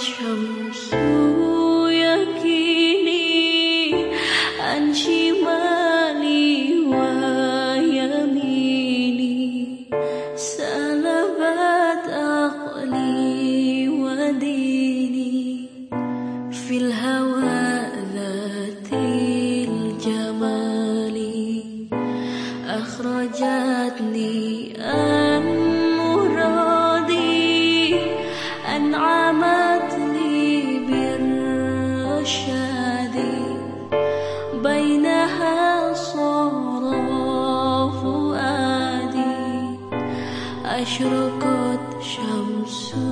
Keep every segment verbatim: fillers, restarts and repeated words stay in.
syamsu yakini an shimali wa yamini salabat aqli wa dini fil hawa dhatil jamali akhrajatni an muradi an'amat li birrashadi bainaha sara fuadi ashraqat syamsu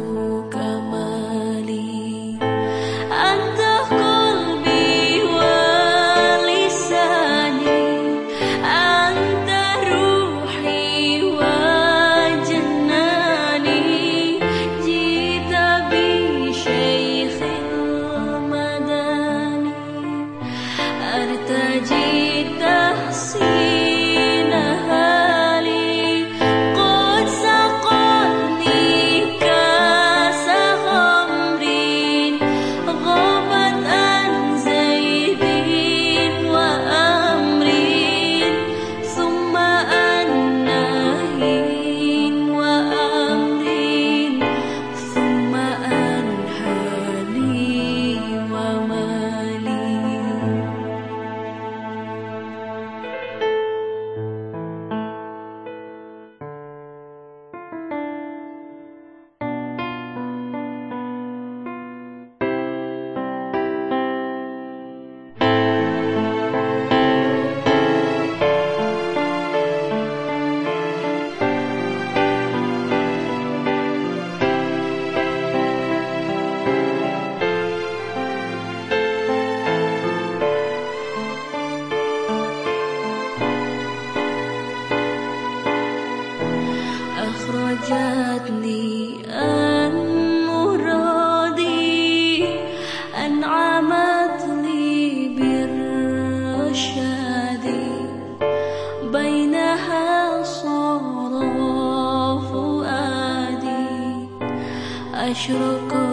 kamali anta qalbi wa lisani anta ruhi wa jannani jita bi shaykhil madani artaji tahsina hali qad saqani kasa khamrin ghabat an zaidin wa amrin thumma an nahin wa amrin thumma an hali wa mali. أخرجتني عن مرادي أنعمت لي بالرشاد بينها صار فؤادي أشرق